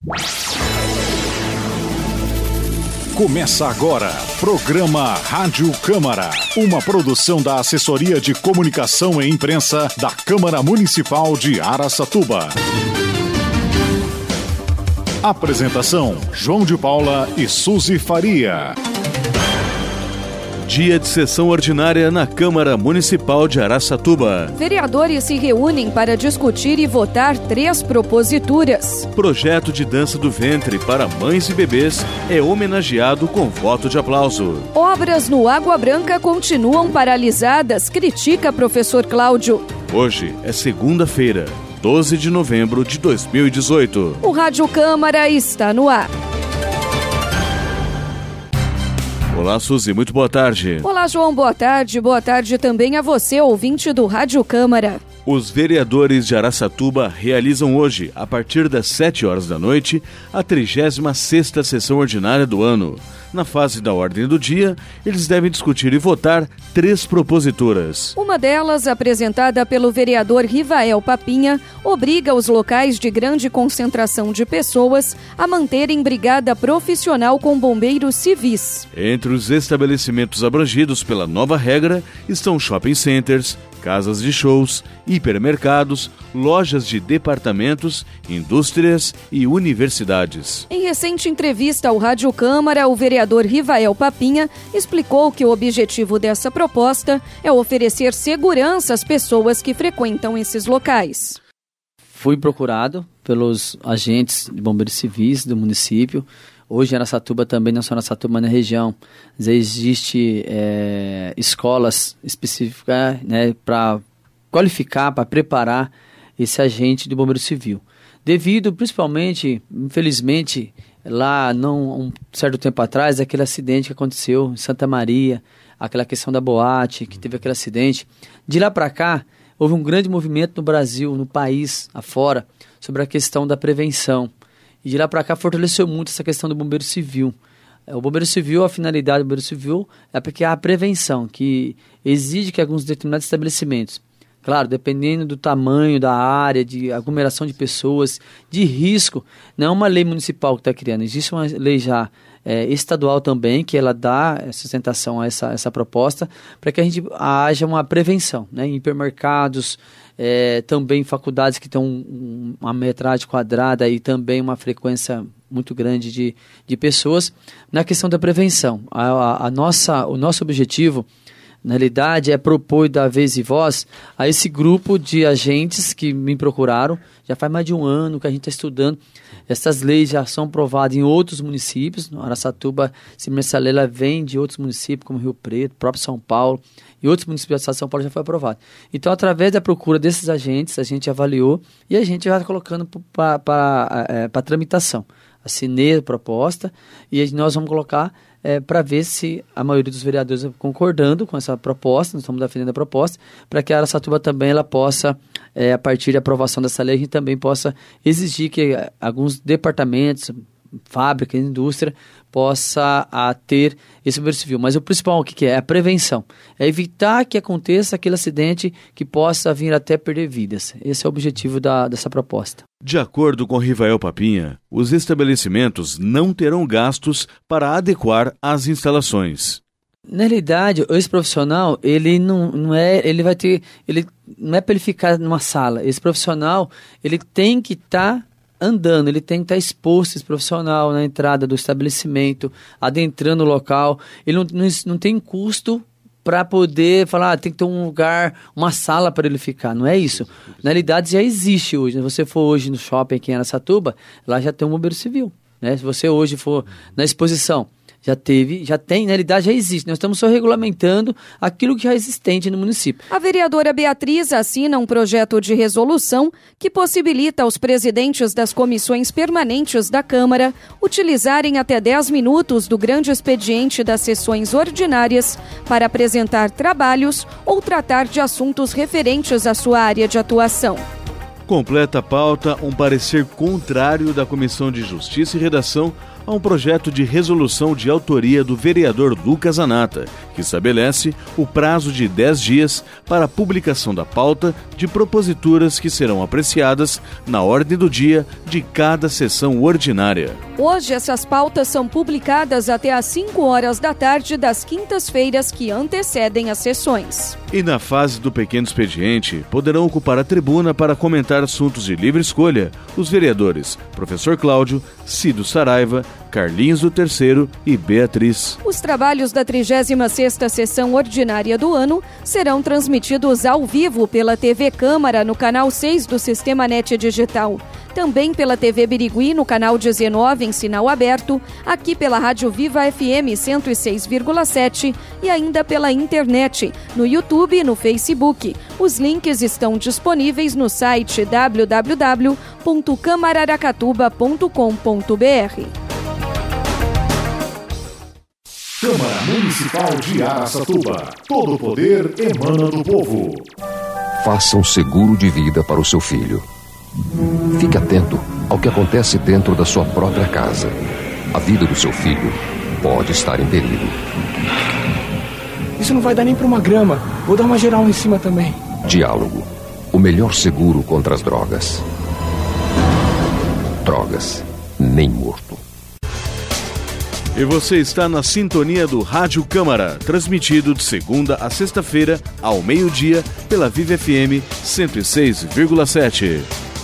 Começa agora, programa Rádio Câmara, uma produção da Assessoria de Comunicação e Imprensa da Câmara Municipal de Araçatuba. Apresentação, João de Paula e Suzy Faria. Dia de sessão ordinária na Câmara Municipal de Araçatuba. Vereadores se reúnem para discutir e votar 3 proposituras. Projeto de dança do ventre para mães e bebês é homenageado com voto de aplauso. Obras no Água Branca continuam paralisadas, critica professor Cláudio. Hoje é segunda-feira, 12 de novembro de 2018. O Rádio Câmara está no ar. Olá, Suzy, muito boa tarde. Olá, João, boa tarde. Boa tarde também a você, ouvinte do Rádio Câmara. Os vereadores de Araçatuba realizam hoje, a partir das 7 horas da noite, a 36ª sessão ordinária do ano. Na fase da ordem do dia, eles devem discutir e votar 3 proposituras. Uma delas, apresentada pelo vereador Rivael Papinha, obriga os locais de grande concentração de pessoas a manterem brigada profissional com bombeiros civis. Entre os estabelecimentos abrangidos pela nova regra estão shopping centers, casas de shows, hipermercados, lojas de departamentos, indústrias e universidades. Em recente entrevista ao Rádio Câmara, o vereador Rivael Papinha explicou que o objetivo dessa proposta é oferecer segurança às pessoas que frequentam esses locais. Fui procurado pelos agentes de bombeiros civis do município. Hoje em Araçatuba também, não só em Araçatuba, mas na região, existe escolas específicas, né, para qualificar, para preparar esse agente de bombeiro civil. Devido, principalmente, infelizmente, lá um certo tempo atrás, aquele acidente que aconteceu em Santa Maria, aquela questão da boate, que teve aquele acidente. De lá para cá, houve um grande movimento no Brasil, no país, afora, sobre a questão da prevenção. E de lá para cá fortaleceu muito essa questão do bombeiro civil. O bombeiro civil, a finalidade do bombeiro civil é porque há a prevenção, que exige que alguns determinados estabelecimentos, claro, dependendo do tamanho da área, de aglomeração de pessoas, de risco, não é uma lei municipal que está criando, existe uma lei já estadual também, que ela dá sustentação a essa proposta, para que a gente haja uma prevenção, né, em hipermercados, também faculdades que têm uma metragem quadrada e também uma frequência muito grande de pessoas, na questão da prevenção. O nosso objetivo, na realidade, é propor e dar vez e voz a esse grupo de agentes que me procuraram. Já faz mais de um ano que a gente está estudando. Essas leis já são aprovadas em outros municípios. No Araçatuba, essa lei vem de outros municípios, como Rio Preto, próprio São Paulo, e outros municípios do estado de São Paulo já foi aprovado. Então, através da procura desses agentes, a gente avaliou e a gente já está colocando para tramitação. Assinei a proposta e nós vamos colocar para ver se a maioria dos vereadores concordando com essa proposta, nós estamos defendendo a proposta, para que a Araçatuba também ela possa, a partir da aprovação dessa lei, a gente também possa exigir que alguns departamentos, fábrica, indústria, possa ter esse bombeiro civil. Mas o principal, o que é? A prevenção. É evitar que aconteça aquele acidente que possa vir até perder vidas. Esse é o objetivo dessa proposta. De acordo com Rivael Papinha, os estabelecimentos não terão gastos para adequar as instalações. Na realidade, esse profissional, ele não é para ele ficar numa sala. Esse profissional, ele tem que estar andando, ele tem que estar exposto, esse profissional, na entrada do estabelecimento, adentrando o local. Ele não tem custo para poder falar, tem que ter um lugar, uma sala para ele ficar. Não é isso. Na realidade, já existe hoje. Se você for hoje no shopping aqui em Araçatuba, lá já tem um bombeiro civil, né? Se você hoje for na exposição, já tem, na realidade já existe. Nós estamos só regulamentando aquilo que já é existente no município. A vereadora Beatriz assina um projeto de resolução que possibilita aos presidentes das comissões permanentes da Câmara utilizarem até 10 minutos do grande expediente das sessões ordinárias para apresentar trabalhos ou tratar de assuntos referentes à sua área de atuação. Completa a pauta um parecer contrário da Comissão de Justiça e Redação a um projeto de resolução de autoria do vereador Lucas Anata, que estabelece o prazo de 10 dias para a publicação da pauta de proposituras que serão apreciadas na ordem do dia de cada sessão ordinária. Hoje, essas pautas são publicadas até às 5 horas da tarde das quintas-feiras que antecedem as sessões. E na fase do pequeno expediente, poderão ocupar a tribuna para comentar assuntos de livre escolha os vereadores Professor Cláudio, Cido Saraiva, Carlinhos do Terceiro e Beatriz. Os trabalhos da 36ª sessão ordinária do ano serão transmitidos ao vivo pela TV Câmara no canal 6 do Sistema NET Digital. Também pela TV Birigui no canal 19 em sinal aberto, aqui pela Rádio Viva FM 106,7 e ainda pela internet, no YouTube e no Facebook. Os links estão disponíveis no site www.camararacatuba.com.br. Câmara Municipal de Araçatuba. Todo o poder emana do povo. Faça um seguro de vida para o seu filho. Fique atento ao que acontece dentro da sua própria casa. A vida do seu filho pode estar em perigo. Isso não vai dar nem para uma grama. Vou dar uma geral em cima também. Diálogo. O melhor seguro contra as drogas. Drogas. Nem morto. E você está na sintonia do Rádio Câmara, transmitido de segunda a sexta-feira, ao meio-dia, pela Viva FM 106,7.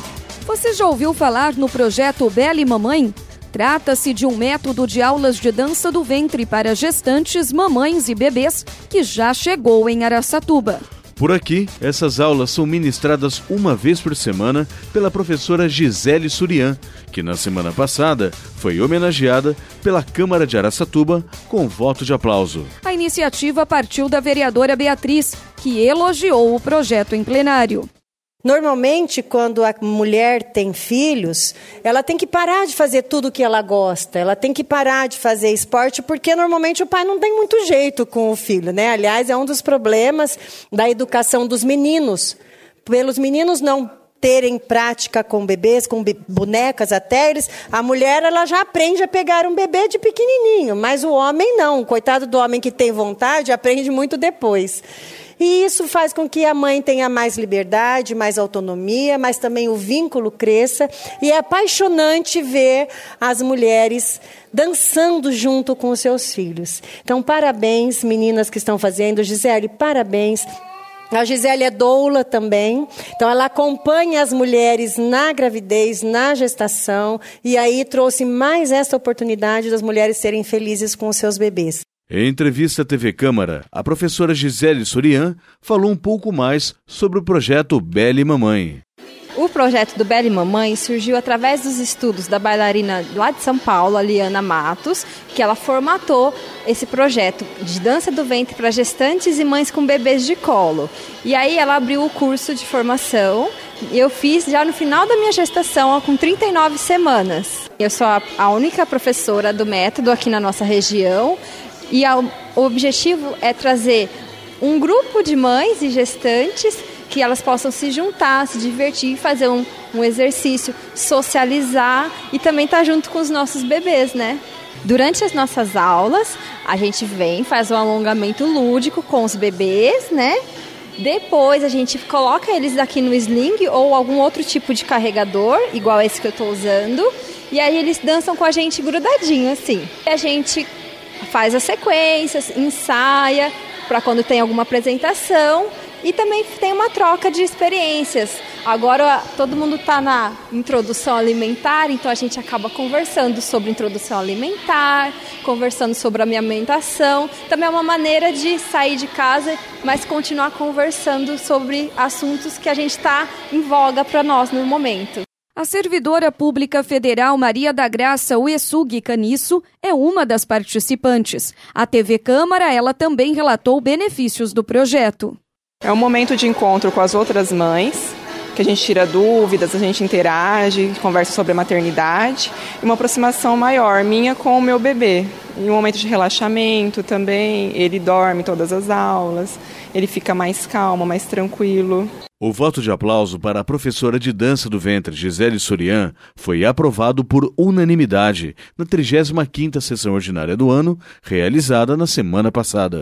Você já ouviu falar no projeto Bela e Mamãe? Trata-se de um método de aulas de dança do ventre para gestantes, mamães e bebês que já chegou em Araçatuba. Por aqui, essas aulas são ministradas uma vez por semana pela professora Gisele Surian, que na semana passada foi homenageada pela Câmara de Araçatuba com voto de aplauso. A iniciativa partiu da vereadora Beatriz, que elogiou o projeto em plenário. Normalmente, quando a mulher tem filhos, ela tem que parar de fazer tudo o que ela gosta, ela tem que parar de fazer esporte, porque normalmente o pai não tem muito jeito com o filho, né? Aliás, é um dos problemas da educação dos meninos. Pelos meninos não terem prática com bebês, com bonecas até, a mulher ela já aprende a pegar um bebê de pequenininho, mas o homem não. Coitado do homem que tem vontade, aprende muito depois. E isso faz com que a mãe tenha mais liberdade, mais autonomia, mas também o vínculo cresça. E é apaixonante ver as mulheres dançando junto com os seus filhos. Então, parabéns, meninas que estão fazendo. Gisele, parabéns. A Gisele é doula também, então ela acompanha as mulheres na gravidez, na gestação, e aí trouxe mais essa oportunidade das mulheres serem felizes com os seus bebês. Em entrevista à TV Câmara, a professora Gisele Surian falou um pouco mais sobre o projeto Bela e Mamãe. O projeto do Bela e Mamãe surgiu através dos estudos da bailarina lá de São Paulo, a Liana Matos, que ela formatou esse projeto de dança do ventre para gestantes e mães com bebês de colo. E aí ela abriu o curso de formação e eu fiz já no final da minha gestação, com 39 semanas. Eu sou a única professora do método aqui na nossa região. E o objetivo é trazer um grupo de mães e gestantes que elas possam se juntar, se divertir, fazer um exercício, socializar e também estar junto com os nossos bebês, né? Durante as nossas aulas, a gente faz um alongamento lúdico com os bebês, né? Depois a gente coloca eles aqui no sling ou algum outro tipo de carregador, igual esse que eu estou usando, e aí eles dançam com a gente grudadinho, assim. E a gente faz as sequências, ensaia para quando tem alguma apresentação e também tem uma troca de experiências. Agora todo mundo está na introdução alimentar, então a gente acaba conversando sobre introdução alimentar, conversando sobre a amamentação. Também é uma maneira de sair de casa, mas continuar conversando sobre assuntos que a gente está em voga para nós no momento. A servidora pública federal Maria da Graça Uesug Caniço é uma das participantes. A TV Câmara, ela também relatou benefícios do projeto. É um momento de encontro com as outras mães, que a gente tira dúvidas, a gente interage, conversa sobre a maternidade, e uma aproximação maior minha com o meu bebê. Em um momento de relaxamento também, ele dorme todas as aulas, ele fica mais calmo, mais tranquilo. O voto de aplauso para a professora de dança do ventre, Gisele Sorian, foi aprovado por unanimidade na 35ª sessão ordinária do ano, realizada na semana passada.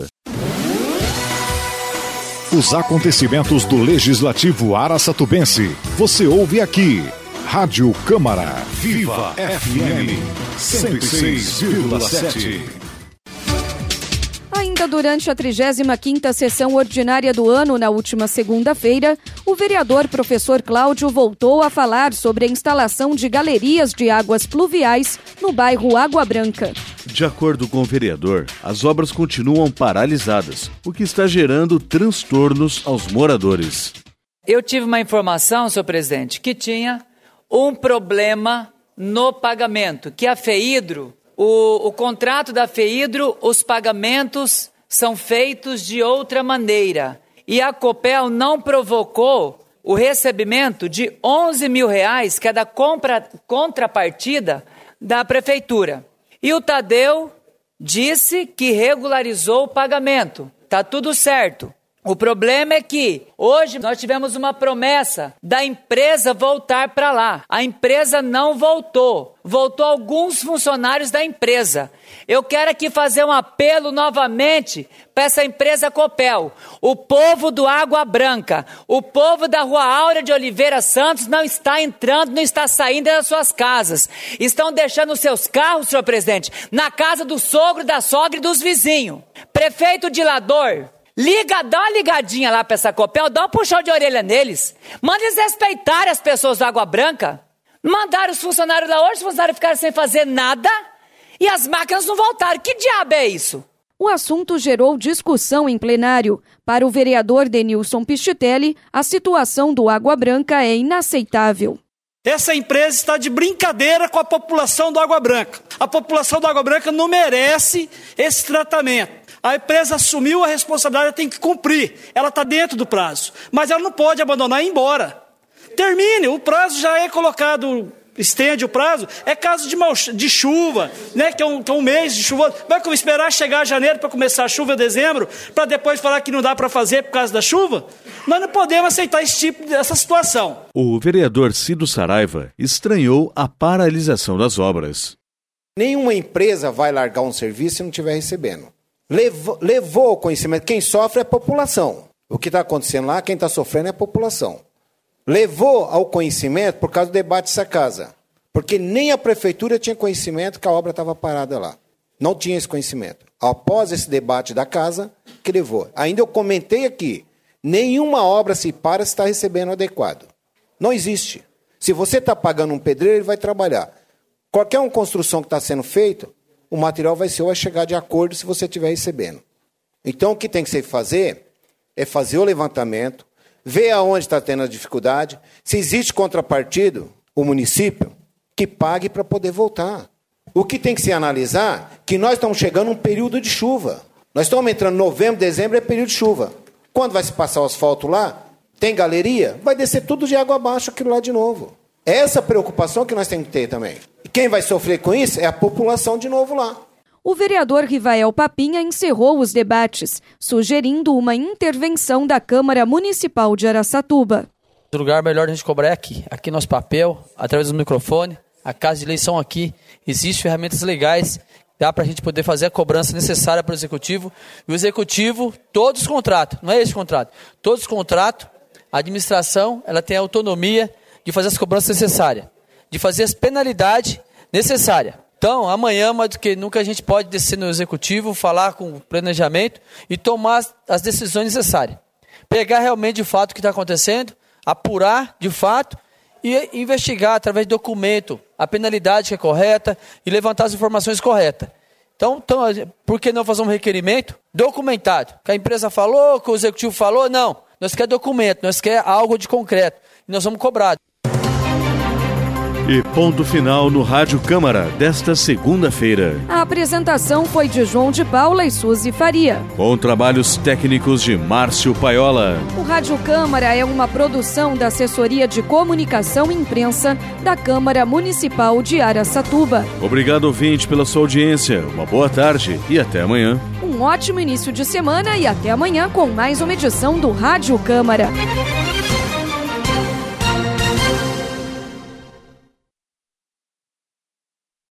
Os acontecimentos do Legislativo Araçatubense. Você ouve aqui. Rádio Câmara. Viva FM 106,7. Ainda durante a 35ª sessão ordinária do ano, na última segunda-feira, o vereador professor Cláudio voltou a falar sobre a instalação de galerias de águas pluviais no bairro Água Branca. De acordo com o vereador, as obras continuam paralisadas, o que está gerando transtornos aos moradores. Eu tive uma informação, senhor presidente, que tinha um problema no pagamento, que a FEIDRO, o contrato da FEIDRO, os pagamentos são feitos de outra maneira. E a Copel não provocou o recebimento de R$11 mil, que é da contrapartida da prefeitura. E o Tadeu disse que regularizou o pagamento. Está tudo certo. O problema é que hoje nós tivemos uma promessa da empresa voltar para lá. A empresa não voltou. Voltou alguns funcionários da empresa. Eu quero aqui fazer um apelo novamente para essa empresa Copel. O povo do Água Branca, o povo da Rua Áurea de Oliveira Santos não está entrando, não está saindo das suas casas. Estão deixando os seus carros, senhor presidente, na casa do sogro, da sogra e dos vizinhos. Prefeito Dilador, dá uma ligadinha lá para essa Copel, dá um puxão de orelha neles. Manda eles respeitarem as pessoas do Água Branca. Mandaram os funcionários lá hoje, os funcionários ficaram sem fazer nada e as máquinas não voltaram. Que diabo é isso? O assunto gerou discussão em plenário. Para o vereador Denilson Pichitelli, a situação do Água Branca é inaceitável. Essa empresa está de brincadeira com a população do Água Branca. A população do Água Branca não merece esse tratamento. A empresa assumiu a responsabilidade, ela tem que cumprir. Ela está dentro do prazo. Mas ela não pode abandonar e ir embora. Termine, o prazo já é colocado, estende o prazo. É caso de chuva, né? que é um mês de chuva. Vai esperar chegar janeiro para começar a chuva em dezembro, para depois falar que não dá para fazer por causa da chuva? Nós não podemos aceitar essa situação. O vereador Cido Saraiva estranhou a paralisação das obras. Nenhuma empresa vai largar um serviço se não estiver recebendo. Levou o conhecimento. Quem sofre é a população. O que está acontecendo lá, quem está sofrendo é a população. Levou ao conhecimento por causa do debate dessa casa. Porque nem a prefeitura tinha conhecimento que a obra estava parada lá. Não tinha esse conhecimento. Após esse debate da casa, que levou. Ainda eu comentei aqui, nenhuma obra se para se está recebendo adequado. Não existe. Se você está pagando um pedreiro, ele vai trabalhar. Qualquer uma construção que está sendo feita, o material vai chegar de acordo se você estiver recebendo. Então, o que tem que se fazer é fazer o levantamento, ver aonde está tendo a dificuldade, se existe contrapartido, o município, que pague para poder voltar. O que tem que se analisar é que nós estamos chegando num período de chuva. Nós estamos entrando em novembro, dezembro, é período de chuva. Quando vai se passar o asfalto lá, tem galeria, vai descer tudo de água abaixo aquilo lá de novo. É essa preocupação que nós temos que ter também. E quem vai sofrer com isso é a população de novo lá. O vereador Rivael Papinha encerrou os debates, sugerindo uma intervenção da Câmara Municipal de Araçatuba. O lugar melhor a gente cobrar é aqui nosso papel, através do microfone, a casa de eleição aqui, existem ferramentas legais, dá para a gente poder fazer a cobrança necessária para o Executivo. E o Executivo, todos os contratos, não é esse contrato, todos os contratos, a administração ela tem a autonomia de fazer as cobranças necessárias, de fazer as penalidades necessárias. Então, amanhã, mais do que nunca, a gente pode descer no Executivo, falar com o planejamento e tomar as decisões necessárias. Pegar realmente de fato o que está acontecendo, apurar de fato e investigar através de documento a penalidade que é correta e levantar as informações corretas. Então, por que não fazer um requerimento documentado? Que a empresa falou, que o Executivo falou, não. Nós queremos documento, nós queremos algo de concreto e nós vamos cobrar. E ponto final no Rádio Câmara desta segunda-feira. A apresentação foi de João de Paula e Suzy Faria, com trabalhos técnicos de Márcio Paiola. O Rádio Câmara é uma produção da Assessoria de Comunicação e Imprensa da Câmara Municipal de Araçatuba. Obrigado, ouvinte, pela sua audiência. Uma boa tarde e até amanhã. Um ótimo início de semana e até amanhã com mais uma edição do Rádio Câmara.